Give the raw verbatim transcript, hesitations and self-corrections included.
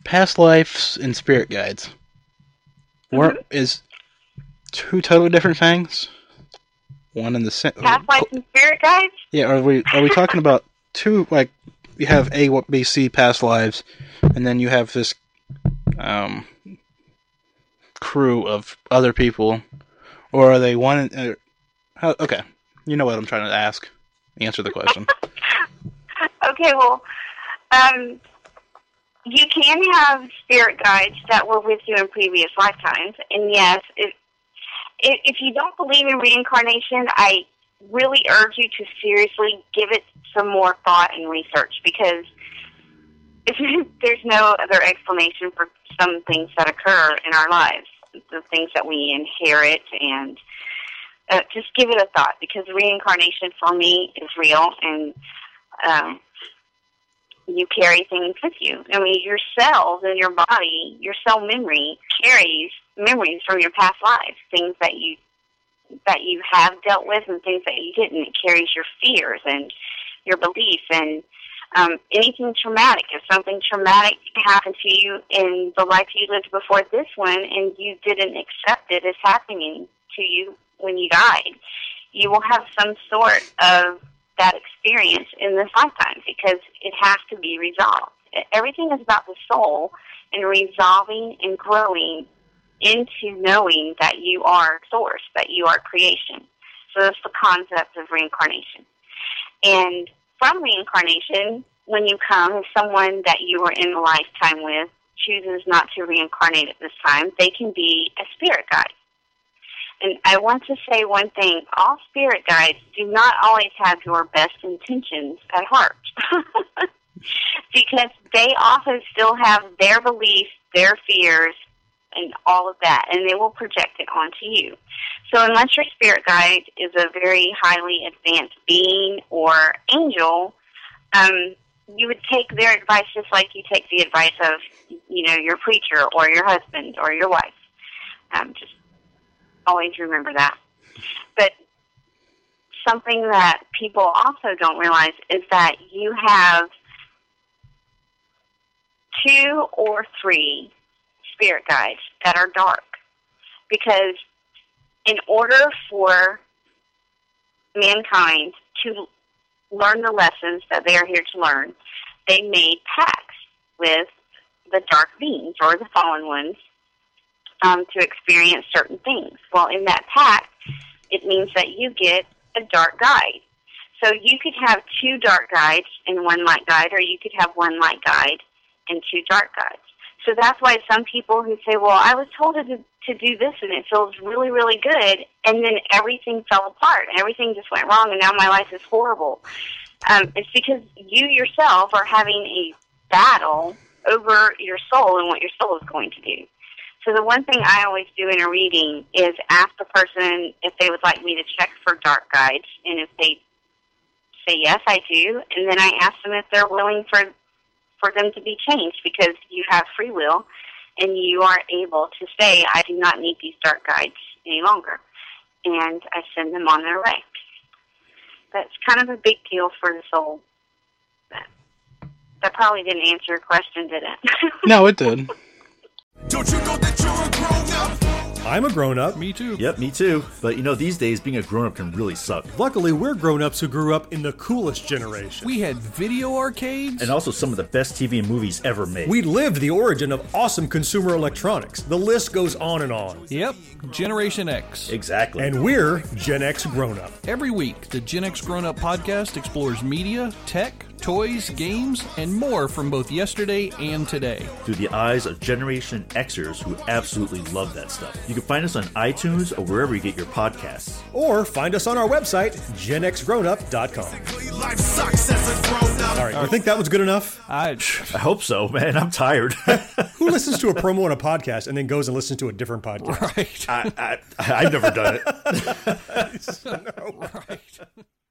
past lives and spirit guides. Mm-hmm. Is two totally different things? One in the same. Past lives and spirit guides? Yeah, are we are we talking about two, like, you have A, B, C past lives, and then you have this um, crew of other people, or are they one? Uh, how, okay, you know what I'm trying to ask. Answer the question. Okay, well, um, you can have spirit guides that were with you in previous lifetimes, and yes, it, it, if you don't believe in reincarnation, I really urge you to seriously give it some more thought and research, because if there's no other explanation for some things that occur in our lives, the things that we inherit, and uh, just give it a thought, because reincarnation for me is real, and um, you carry things with you. I mean, your cells in your body, your cell memory carries memories from your past lives, things that you that you have dealt with and things that you didn't. It carries your fears and your beliefs and um, anything traumatic. If something traumatic happened to you in the life you lived before this one and you didn't accept it as happening to you when you died, you will have some sort of that experience in this lifetime, because it has to be resolved. Everything is about the soul and resolving and growing into knowing that you are source, that you are creation. So that's the concept of reincarnation. And from reincarnation, when you come, if someone that you were in a lifetime with chooses not to reincarnate at this time, they can be a spirit guide. And I want to say one thing. All spirit guides do not always have your best intentions at heart. Because they often still have their beliefs, their fears, and all of that, and they will project it onto you. So unless your spirit guide is a very highly advanced being or angel, um, you would take their advice just like you take the advice of, you know, your preacher or your husband or your wife. Um, just always remember that. But something that people also don't realize is that you have two or three spirit guides that are dark. Because in order for mankind to learn the lessons that they are here to learn, they made pacts with the dark beings or the fallen ones um, to experience certain things. Well, in that pact, it means that you get a dark guide. So you could have two dark guides and one light guide, or you could have one light guide and two dark guides. So that's why some people who say, well, I was told to, to do this and it feels really, really good, and then everything fell apart and everything just went wrong and now my life is horrible. Um, it's because you yourself are having a battle over your soul and what your soul is going to do. So the one thing I always do in a reading is ask the person if they would like me to check for dark guides, and if they say yes, I do, and then I ask them if they're willing for for them to be changed, because you have free will, and you are able to say, I do not need these dark guides any longer, and I send them on their way. That's kind of a big deal for the soul. That, that probably didn't answer your question, did it? No, it did. Don't you know that you're a grown-up? I'm a grown-up. Me too. Yep, me too. But, you know, these days, being a grown-up can really suck. Luckily, we're grown-ups who grew up in the coolest generation. We had video arcades. And also some of the best T V and movies ever made. We lived the origin of awesome consumer electronics. The list goes on and on. Yep, Generation X. Exactly. And we're Gen X grown-up. Every week, the Gen X Grown Up podcast explores media, tech, toys, games, and more from both yesterday and today. Through the eyes of Generation Xers who absolutely love that stuff. You can find us on iTunes or wherever you get your podcasts. Or find us on our website, gen x grown up dot com. Life sucks as a grown-up. All right, you think that was good enough? I, I hope so, man. I'm tired. Who listens to a promo on a podcast and then goes and listens to a different podcast? right. I, I, I've never done it. No. Right.